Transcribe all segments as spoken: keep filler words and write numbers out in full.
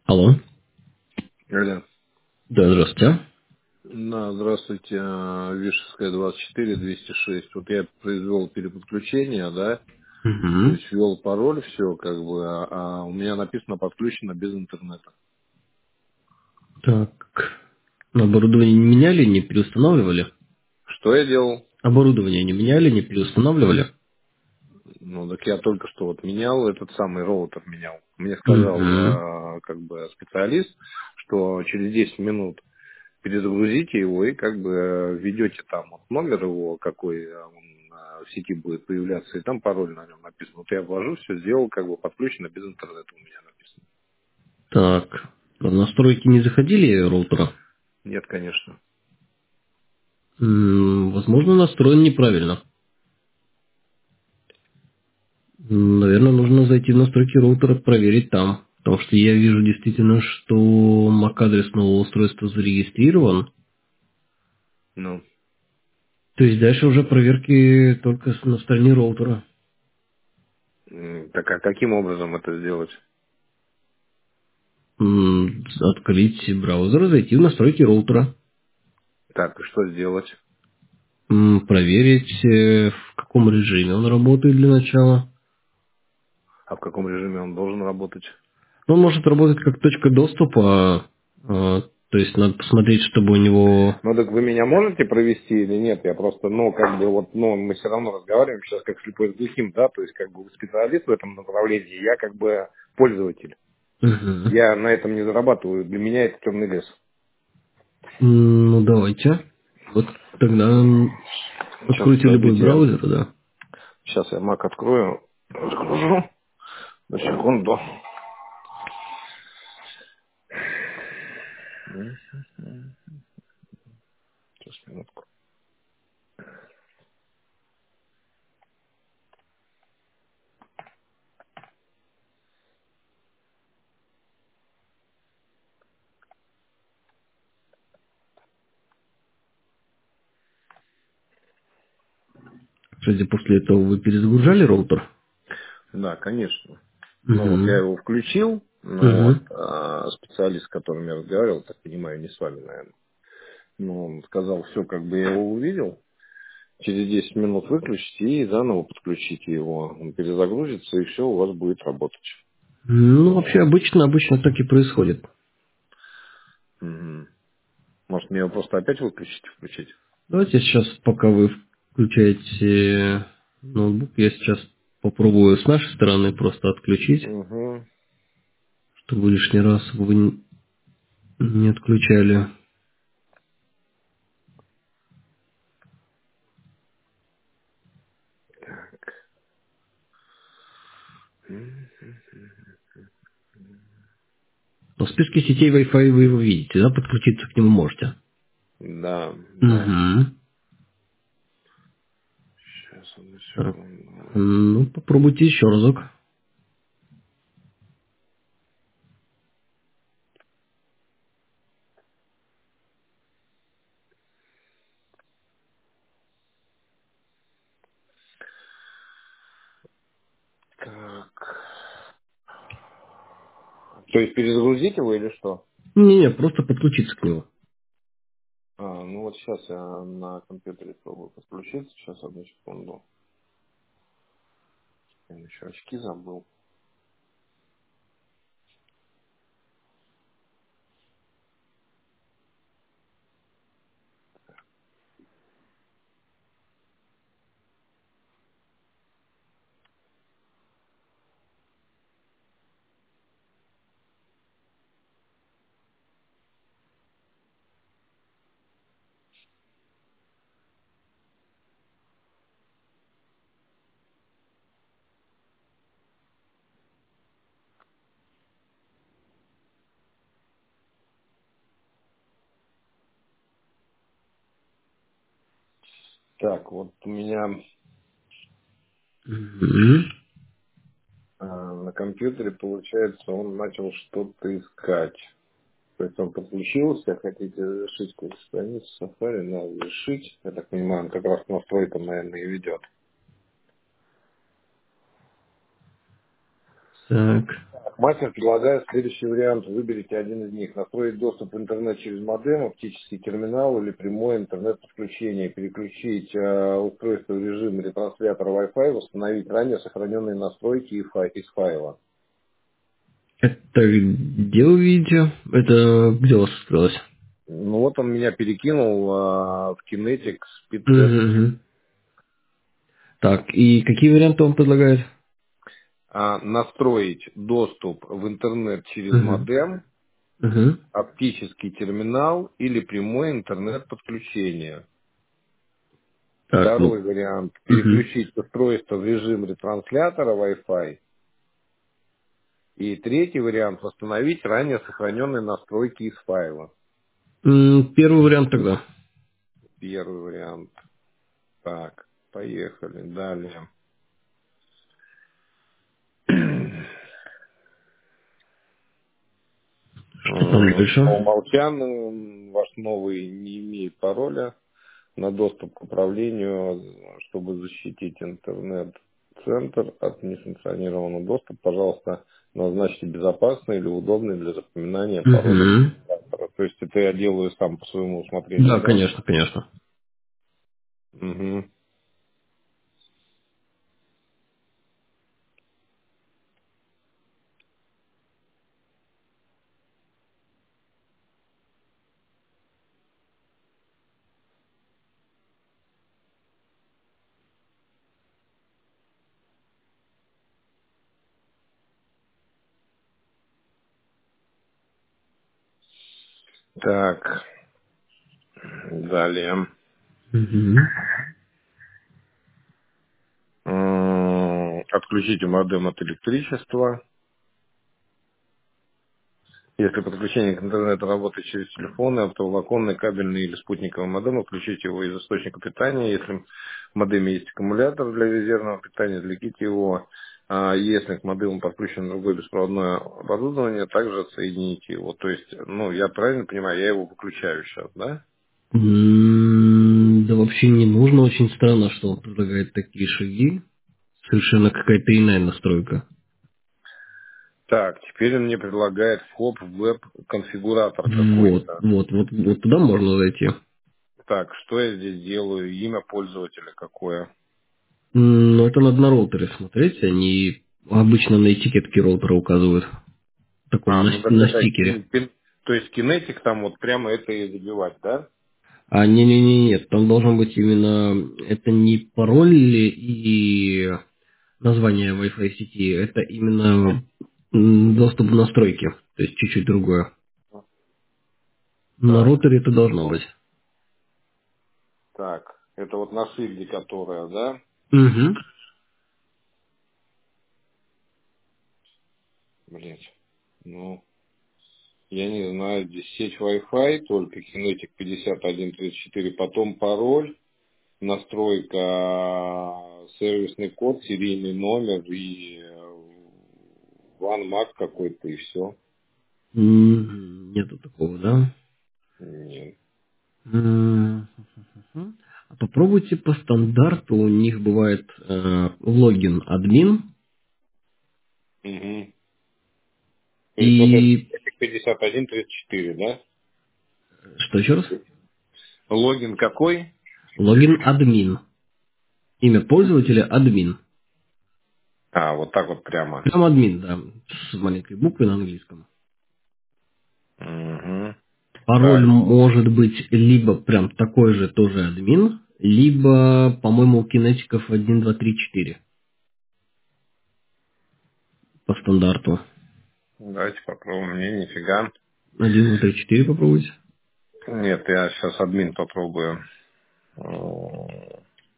Алло. Алло. Да, здравствуйте. Да, здравствуйте, э, Вишевская двадцать четыре, двести шесть. Вот я произвел переподключение, да, то Угу. есть ввел пароль, все, как бы, а, а у меня написано подключено без интернета. Так. Оборудование не меняли, не переустанавливали? Что я делал? Оборудование не меняли, не переустанавливали? Ну, так я только что вот менял, этот самый роутер менял. Мне Угу. сказал, э, как бы, специалист, что через десять минут перезагрузите его и как бы э, введете там вот номер его, какой э, он э, в сети будет появляться, и там пароль на нем написан. Вот я ввожу, все сделал, как бы подключено без интернета у меня написано. Так. А в настройки не заходили роутера? Нет, конечно. М, Возможно, настроен неправильно. М, Наверное, нужно зайти в настройки роутера, проверить там. Потому что я вижу действительно, что MAC-адрес нового устройства зарегистрирован. Ну, То есть дальше уже проверки только с- на стороне роутера. м, так а каким образом это сделать? М, Открыть браузер, зайти в настройки роутера. Так, и что сделать? М, Проверить, э, в каком режиме он работает для начала. А в каком режиме он должен работать? Он может работать как точка доступа, а, то есть надо посмотреть, чтобы у него... Ну, так вы меня можете провести или нет? Я просто, ну, как бы вот, ну, мы все равно разговариваем сейчас как слепой с глухим, да, то есть как бы вы специалист в этом направлении, я как бы пользователь. Мгм. Я на этом не зарабатываю, для меня это темный лес. М, Ну, давайте. Вот тогда м, Сейчас, откройте любой подождите, я, браузер, да. сейчас я Mac открою, загружу, на секунду. Сейчас, минутку. Кстати, после этого вы перезагружали роутер? Да, конечно. Ну вот я Угу. его включил, ну Угу. вот а, специалист, с которым я разговаривал, так понимаю, не с вами, наверное. Ну, он сказал, все, как бы я его увидел, через десять минут выключите и заново подключите его. Он перезагрузится, и все у вас будет работать. Ну, Ну вообще вот. обычно, обычно так и происходит. Мгм. Может, мне его просто опять выключить и включить? Давайте сейчас, пока вы включаете ноутбук, я сейчас попробую с нашей стороны просто отключить, Угу. чтобы лишний раз вы н- не отключали. Но в списке сетей Wi-Fi вы его видите, да, подключиться к нему можете. Да, да. Угу. Сейчас, одну Так. секунду. Ну, попробуйте еще разок. Так. То есть перезагрузить его или что? Не-не, просто подключиться к нему. А, ну вот сейчас я на компьютере пробую подключиться. Сейчас, одну секунду. Я еще очки забыл. Так, вот у меня Угу. а, на компьютере, получается, он начал что-то искать. То есть он подключился, хотите завершить курс страницы Safari, надо завершить. Я так понимаю, он как раз к настройкам, наверное, и ведет. Так. Мастер предлагает следующий вариант. Выберите один из них. Настроить доступ в интернет через модем, оптический терминал или прямое интернет-подключение. Переключить э, устройство в режим ретранслятора Wi-Fi, восстановить ранее сохраненные настройки и фай- из файла. Это где вы видите? Это где у вас открылось? Ну вот он меня перекинул э, в Kinetic Speed Test. Угу. Так, и какие варианты он предлагает? А, настроить доступ в интернет через Угу. модем, Угу. оптический терминал или прямое интернет-подключение. Так, ну. Второй вариант. Угу. Переключить устройство в режим ретранслятора Wi-Fi. И третий вариант. Восстановить ранее сохраненные настройки из файла. Первый вариант тогда. Первый вариант. Так, поехали. Далее. Что там М, По дальше? умолчанию м, ваш новый не имеет пароля на доступ к управлению, чтобы защитить интернет-центр от несанкционированного доступа. Пожалуйста, назначьте безопасный или удобный для запоминания пароль Угу. администратора. То есть это я делаю сам по своему усмотрению, Да, да? конечно, конечно. Мгм. Так, далее. Угу. М, Отключите модем от электричества. Если подключение к интернету работает через телефоны, оптоволоконный, кабельный или спутниковый модем, отключите его из источника питания. Если в модеме есть аккумулятор для резервного питания, извлеките его. А если к модему подключено другое беспроводное оборудование, также отсоедините его. То есть, ну, я правильно понимаю, я его выключаю сейчас, да? М, Да вообще не нужно. Очень странно, что он предлагает такие шаги. Совершенно какая-то иная настройка. Так, теперь он мне предлагает вход в веб-конфигуратор Вот, какой-то. вот, вот, вот туда можно зайти. Так, что я здесь делаю? Имя пользователя какое? М, Но это надо на роутере смотреть. Они обычно на этикетке роутера указывают. В таком А, на, ну так на это, стикере. кин- кин- то есть кинетик там вот прямо это и забивать, да? А не-не-не, нет, там должен быть именно, это не пароль и название Wi-Fi сети, это именно м, доступ в настройки, то есть чуть-чуть другое. На Так, роутере это должно быть. так, это вот на шильде, которая, да? Угу. Блять, ну, я не знаю, здесь сеть Wi-Fi, только кинетик пятьдесят один тридцать четыре, потом пароль, настройка, сервисный код, серийный номер и OneMac какой-то и все. Нету такого, да? Нет. М, А попробуйте по стандарту, у них бывает э, логин админ Угу. То есть вот это и пятьдесят один тридцать четыре, да? что еще раз? Логин какой? Логин админ. Имя пользователя админ. А, вот так вот прямо. Прям админ, да, с маленькой буквы на английском. Угу. Пароль Так, может быть либо прям такой же тоже админ, либо, по-моему, у кинетиков один, два, три, четыре по стандарту. давайте попробуем. Не, нифига. Один, два, три, четыре попробуйте. Нет, я сейчас админ попробую. М,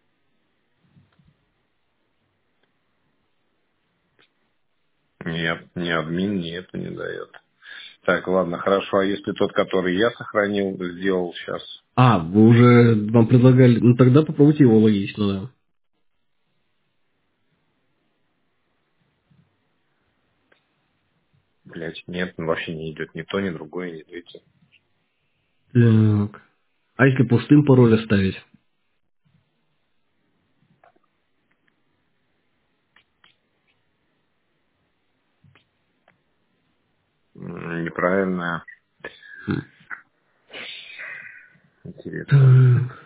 Нет, ни админ, ни это не дает. Так, ладно, хорошо. А если тот, который я сохранил, сделал сейчас? А, вы уже вам предлагали, ну тогда попробуйте его логично, да. Блять, нет, вообще не идет ни то, ни другое, ни третье. Так. А если пустым пароль оставить? неправильная. Хм. Интересно. Так.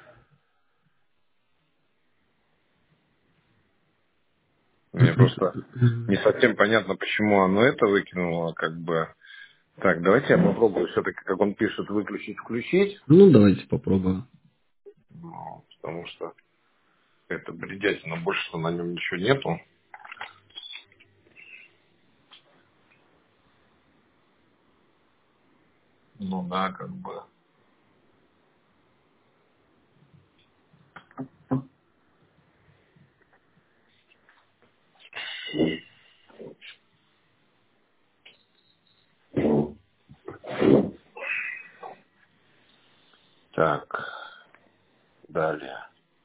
Мне просто не совсем понятно, почему оно это выкинуло, как бы. Так, давайте я попробую все-таки, как он пишет, выключить, включить. Ну, давайте попробуем. Ну, потому что это бредятина, больше на нем ничего нету. Ну да, как бы. Так, далее.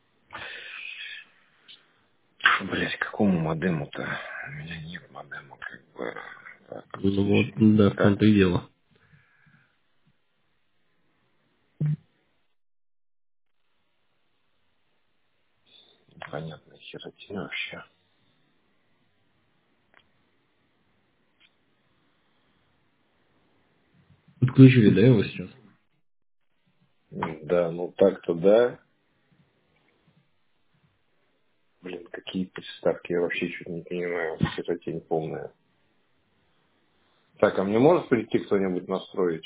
Блять, какому модему-то? У меня нет модема, как бы. Так, Ну вот, подключение. да, в Так, том-то и дело. непонятная херотина вообще. Подключили, да, его сейчас? Да, ну так-то да. Блин, какие приставки, я вообще чуть не понимаю. Херотень полная. Так, а мне может прийти кто-нибудь настроить?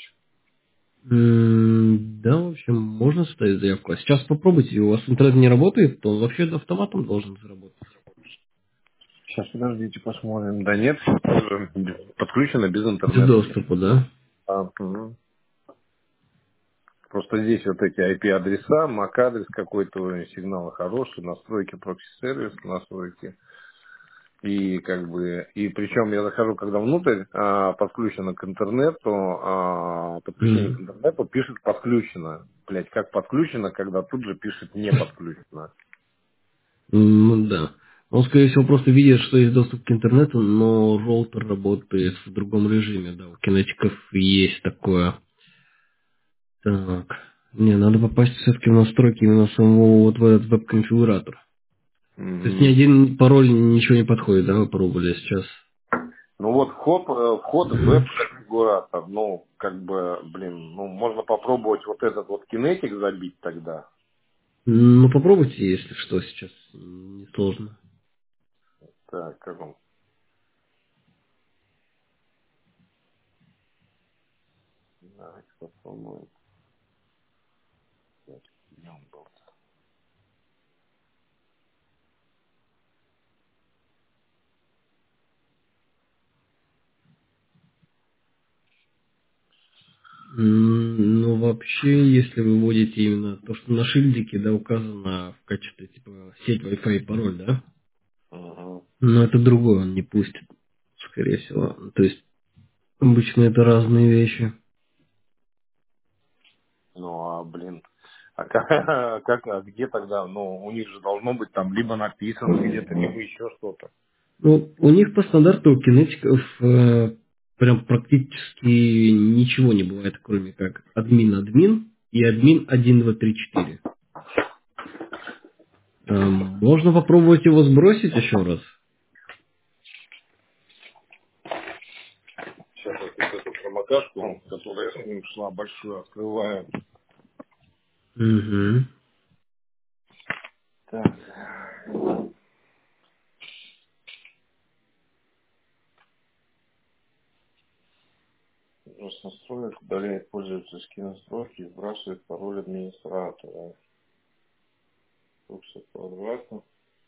М, Да, в общем, можно ставить заявку. А сейчас попробуйте, у вас интернет не работает, то он вообще автоматом должен заработать. Сейчас, подождите, посмотрим. Да нет, тоже подключено без Без интернета. доступа, да? А, мгм. Просто здесь вот эти ай пи-адреса, мак-адрес какой-то, сигналы хорошие, настройки прокси-сервис, настройки. И как бы, и причем я захожу, когда внутрь а, подключено к интернету, а, подключение к М. интернету пишет подключено. Блять, как подключено, когда тут же пишет не подключено. Ну да. Он, скорее всего, просто видит, что есть доступ к интернету, но роутер работает в другом режиме, да. У кинетиков есть такое. Так. Не, надо попасть все-таки в настройки именно самого вот в этот веб-конфигуратор. То есть ни Мгм. один пароль ничего не подходит, да, вы пробовали сейчас? Ну вот вход, э, вход в веб-конфигуратор, ну, как бы, блин, ну, можно попробовать вот этот вот кинетик забить тогда. Ну, попробуйте, если что, сейчас не сложно. Так, как он? Давайте попробуем. Так, где он был? М, Ну, вообще, если вы вводите именно то, что на шильдике, да, указано в качестве, типа, сеть Wi-Fi и пароль, да? Угу. Но это другое он не пустит, скорее всего. То есть, обычно это разные вещи. Ну, а, блин, а как, как, а где тогда, ну, у них же должно быть там либо написано где-то, либо еще что-то. Ну, у них по стандарту у кинетиков э, прям практически ничего не бывает, кроме как админ-админ и админ один, два, три, четыре. Эм, можно попробовать его сбросить еще раз. Сейчас вот эту промокашку, которая с ним шла большую, открываю. Угу. Так. С настроек удаляет пользовательские настройки и сбрасывает пароль администратора. Все квадратно.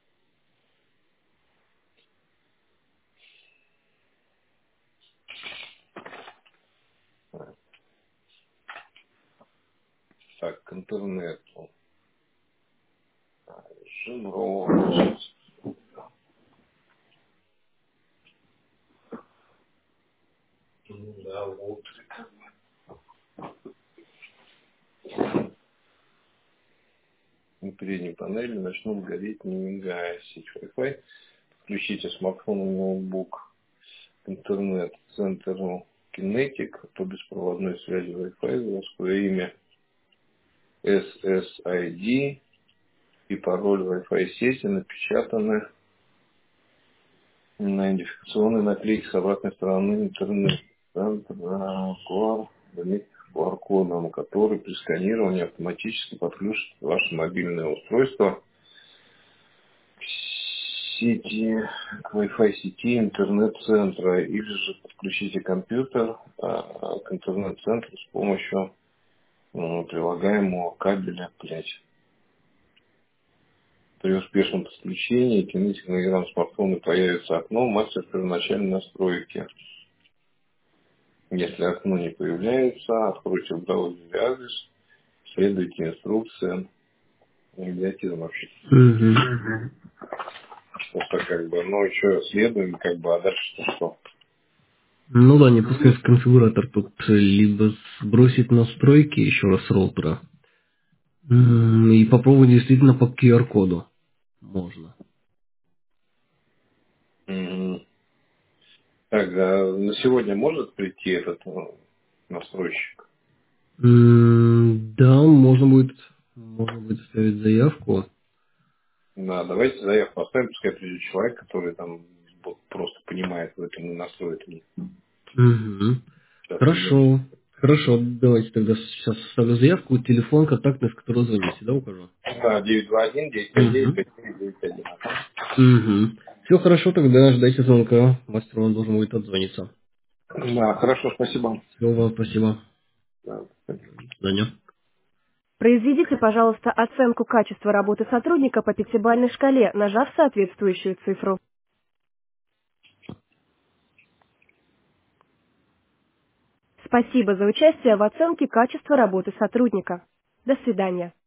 Так, к интернету. Режим роутер. Ну да, вот. На передней панели начнут гореть, не мигая, сеть Wi-Fi. Включите смартфон и ноутбук, интернет, центру Kinetic, по беспроводной связи Wi-Fi, заводское имя эс эс ай ди и пароль Wi-Fi сети напечатаны на идентификационной наклейке с обратной стороны интернета. центр ку ар, заметьте ку ар-кодом, который при сканировании автоматически подключит ваше мобильное устройство к сети, к Wi-Fi сети интернет-центра, или же подключите компьютер а, к интернет-центру с помощью м, прилагаемого кабеля пять. При успешном подключении кинете на экран смартфона появится окно «Мастер первоначальной настройки». Если окно не появляется, откройте в браузере адрес, следуйте инструкциям. Идиотизм вообще. Мгм. Просто как бы, ну еще следуем, как бы, а дальше что? Ну да, не пускай конфигуратор тут либо сбросить настройки еще раз с роутера, м, и попробовать действительно по ку ар-коду. Можно. Мгм. Так, а на сегодня может прийти этот ну, настройщик? М, Да, можно будет, можно будет ставить заявку. Да, давайте заявку поставим, пускай придет человек, который там вот просто понимает в этом и настроит. Мгм. Сейчас идем. Хорошо. Хорошо, давайте тогда сейчас составлю заявку, телефон контактный, с которого звоните, да, укажу? Да, девять два один девять пять девять Угу. пять девять девять один. Угу. Все хорошо, тогда ждайте звонка. Мастер он должен будет отзвониться. Да, хорошо, спасибо. Все, вам спасибо. Да. До свидания. Произведите, пожалуйста, оценку качества работы сотрудника по пятибалльной шкале, нажав соответствующую цифру. Спасибо за участие в оценке качества работы сотрудника. До свидания.